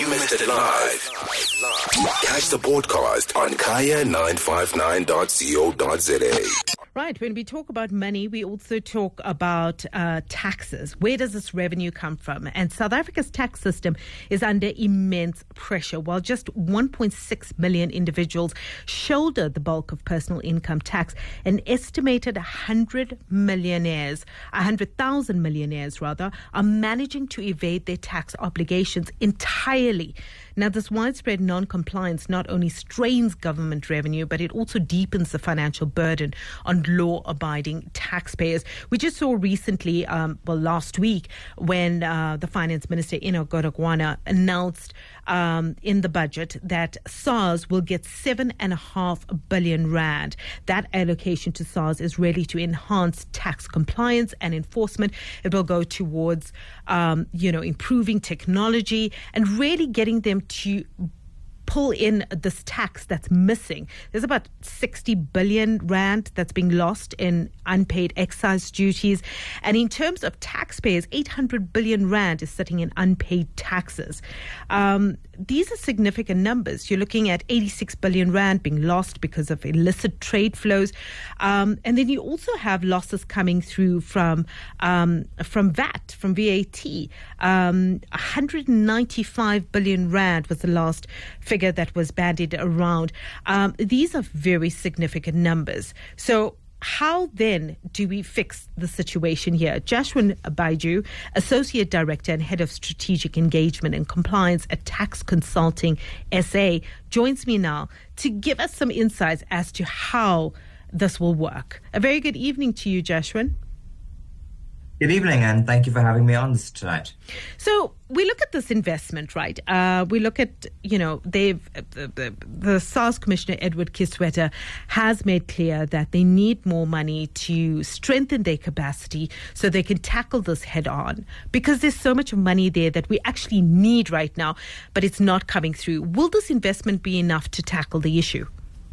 you missed it live, catch the podcast on kaya959.co.za. Right, when we talk about money, we also talk about taxes. Where does this revenue come from? And South Africa's tax system is under immense pressure. While just 1.6 million individuals shoulder the bulk of personal income tax, an estimated 100,000 millionaires rather, are managing to evade their tax obligations entirely. Now, this widespread non-compliance not only strains government revenue, but it also deepens the financial burden on law-abiding taxpayers. We just saw recently, last week, when the Finance Minister, Enoch Godongwana, announced in the budget that SARS will get 7.5 billion rand. That allocation to SARS is really to enhance tax compliance and enforcement. It will go towards, improving technology and really getting them to pull in this tax that's missing. There's about 60 billion rand that's being lost in unpaid excise duties. And in terms of taxpayers, 800 billion rand is sitting in unpaid taxes. These are significant numbers. You're looking at 86 billion rand being lost because of illicit trade flows. And then you also have losses coming through from VAT, from VAT. 195 billion rand was the last figure that was bandied around. These are very significant numbers. So how then do we fix the situation here? Jashwan Baiju, Associate Director and Head of Strategic Engagement and Compliance at Tax Consulting SA, joins me now to give us some insights as to how this will work. A very good evening to you, Jashwan. Good evening, and thank you for having me on this tonight. So we look at this investment, right? We look at, the SARS Commissioner, Edward Kisweta, has made clear that they need more money to strengthen their capacity so they can tackle this head on, because there's so much money there that we actually need right now, but it's not coming through. Will this investment be enough to tackle the issue?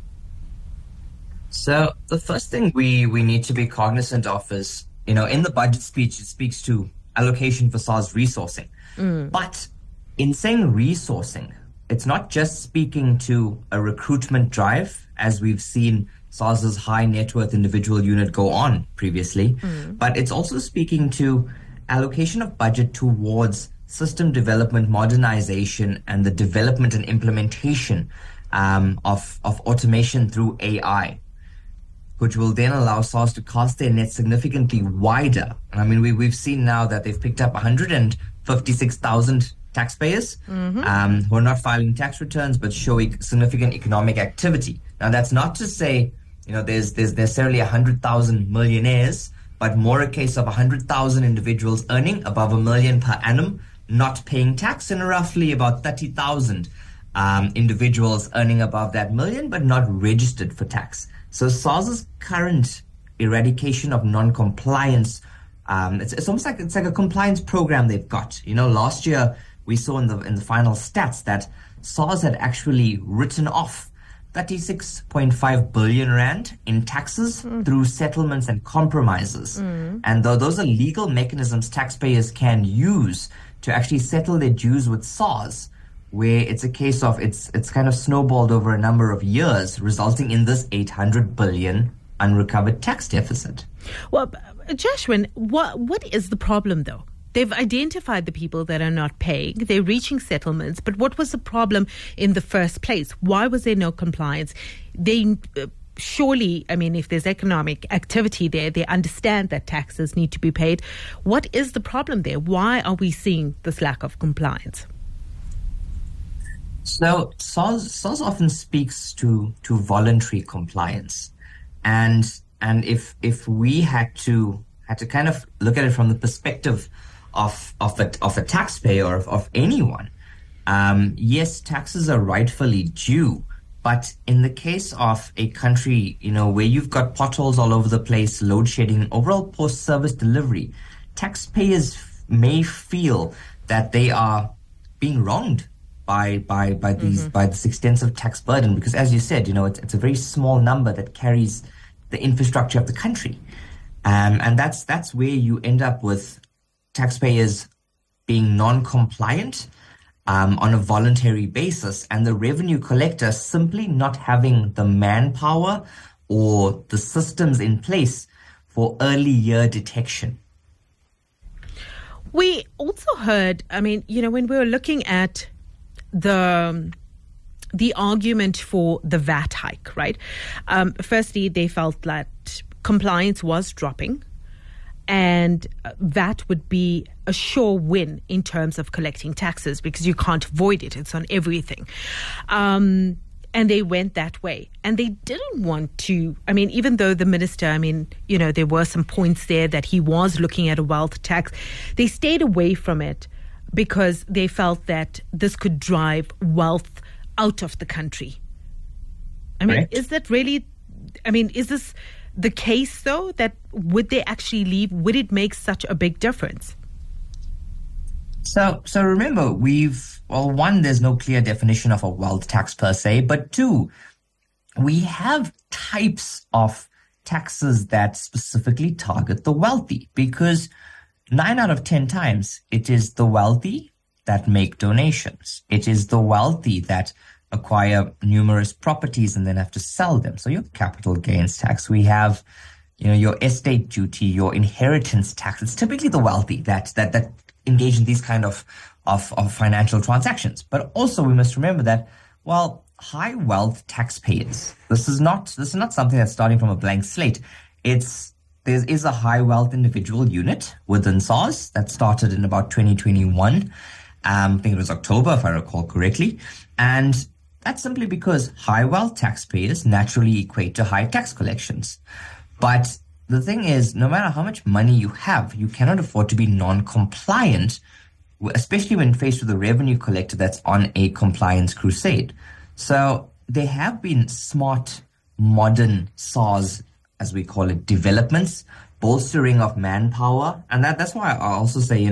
So the first thing we need to be cognizant of is, in the budget speech, it speaks to allocation for SARS resourcing. But in saying resourcing, it's not just speaking to a recruitment drive, as we've seen SARS's high net worth individual unit go on previously, but it's also speaking to allocation of budget towards system development, modernization, and the development and implementation of automation through AI, which will then allow SARS to cast their net significantly wider. I mean, we've seen now that they've picked up 156,000 taxpayers who are not filing tax returns but showing significant economic activity. Now, that's not to say, there's necessarily 100,000 millionaires, but more a case of 100,000 individuals earning above $1 million per annum, not paying tax, and roughly about 30,000 individuals earning above that million but not registered for tax. So SARS's current eradication of non-compliance, it's almost like it's like a compliance program they've got. Last year we saw in the final stats that SARS had actually written off 36.5 billion rand in taxes through settlements and compromises. And though those are legal mechanisms taxpayers can use to actually settle their dues with SARS, where it's a case of it's kind of snowballed over a number of years, resulting in this 800 billion unrecovered tax deficit. Well, Jashwan, what is the problem, though? They've identified the people that are not paying. They're reaching settlements. But what was the problem in the first place? Why was there no compliance? They surely, if there's economic activity there, they understand that taxes need to be paid. What is the problem there? Why are we seeing this lack of compliance? So SARS often speaks to voluntary compliance, and if we had to kind of look at it from the perspective of a taxpayer or of anyone, yes, taxes are rightfully due, but in the case of a country where you've got potholes all over the place, load shedding, overall poor service delivery, taxpayers may feel that they are being wronged by this extensive tax burden, because as you said, it's a very small number that carries the infrastructure of the country, and that's where you end up with taxpayers being non-compliant on a voluntary basis, and the revenue collector simply not having the manpower or the systems in place for early year detection. We also heard, when we were looking at the argument for the VAT hike, right? Firstly, they felt that compliance was dropping, and VAT would be a sure win in terms of collecting taxes because you can't avoid it. It's on everything. And they went that way. And they didn't want to, even though the minister, there were some points there that he was looking at a wealth tax, they stayed away from it because they felt that this could drive wealth out of the country. Correct. Is that really, is this the case though, that would they actually leave? Would it make such a big difference? So remember, one, there's no clear definition of a wealth tax per se, but two, we have types of taxes that specifically target the wealthy, because 9 out of 10 times it is the wealthy that make donations. It is the wealthy that acquire numerous properties and then have to sell them. So your capital gains tax, we have, your estate duty, your inheritance tax. It's typically the wealthy that engage in these kind of financial transactions. But also we must remember that, high wealth taxpayers, this is not something that's starting from a blank slate. There is a high wealth individual unit within SARS that started in about 2021. I think it was October, if I recall correctly. And that's simply because high wealth taxpayers naturally equate to high tax collections. But the thing is, no matter how much money you have, you cannot afford to be non-compliant, especially when faced with a revenue collector that's on a compliance crusade. So there have been smart, modern SARS, as we call it, developments, bolstering of manpower. And that's why I also say,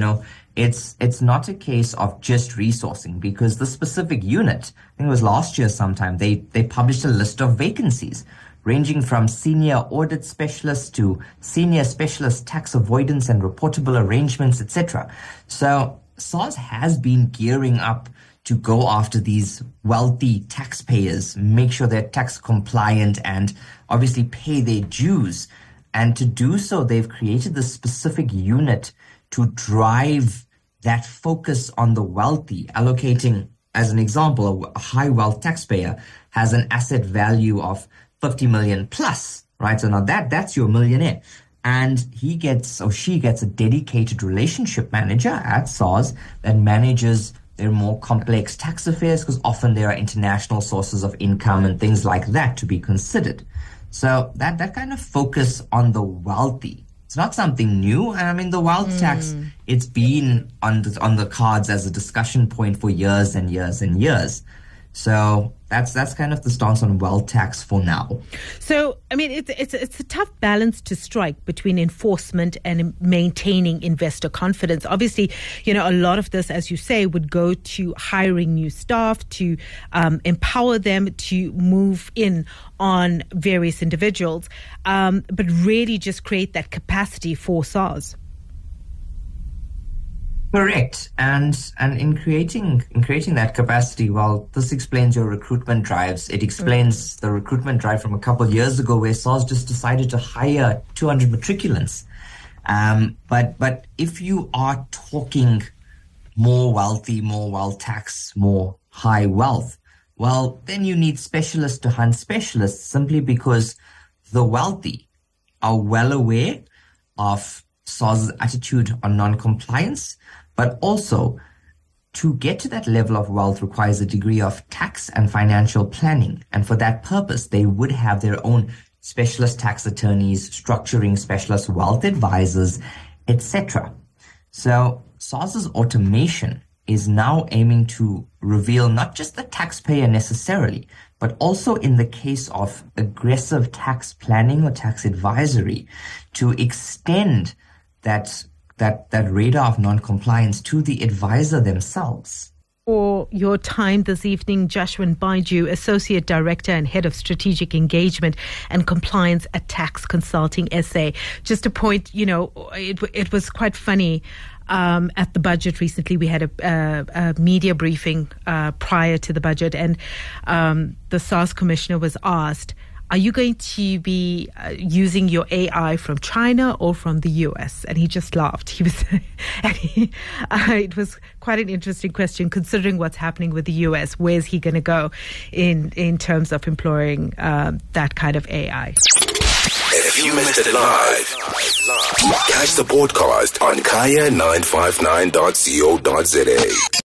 it's not a case of just resourcing, because the specific unit, I think it was last year sometime, they published a list of vacancies ranging from senior audit specialists to senior specialist tax avoidance and reportable arrangements, etc. So SARS has been gearing up to go after these wealthy taxpayers, make sure they're tax compliant and obviously pay their dues. And to do so, they've created this specific unit to drive that focus on the wealthy, allocating, as an example, a high wealth taxpayer has an asset value of 50 million plus, right? So now that's your millionaire. And he gets or she gets a dedicated relationship manager at SARS that manages their more complex tax affairs, because often there are international sources of income and things like that to be considered. So that kind of focus on the wealthy, it's not something new. And the wealth tax, it's been on the cards as a discussion point for years and years and years. So that's kind of the stance on wealth tax for now. So, it's a tough balance to strike between enforcement and maintaining investor confidence. Obviously, a lot of this, as you say, would go to hiring new staff, to empower them to move in on various individuals, but really just create that capacity for SARS. Correct. And in creating that capacity, this explains your recruitment drives. It explains the recruitment drive from a couple of years ago where SARS just decided to hire 200 matriculants. But if you are talking more wealthy, more wealth tax, more high wealth, then you need specialists to hunt specialists, simply because the wealthy are well aware of SARS's attitude on non-compliance. But also, to get to that level of wealth requires a degree of tax and financial planning. And for that purpose, they would have their own specialist tax attorneys, structuring specialist wealth advisors, etc. So SARS's automation is now aiming to reveal not just the taxpayer necessarily, but also in the case of aggressive tax planning or tax advisory, to extend that radar of non-compliance to the advisor themselves. For your time this evening, Jashwin Baiju, Associate Director and Head of Strategic Engagement and Compliance at Tax Consulting SA. Just a point, it was quite funny. at the budget recently. We had a media briefing prior to the budget, and the SARS commissioner was asked, are you going to be using your AI from China or from the US? And he just laughed. He was, it was quite an interesting question considering what's happening with the US. Where's he going to go in terms of employing that kind of AI? If you missed it live, catch the podcast on kaya959.co.za.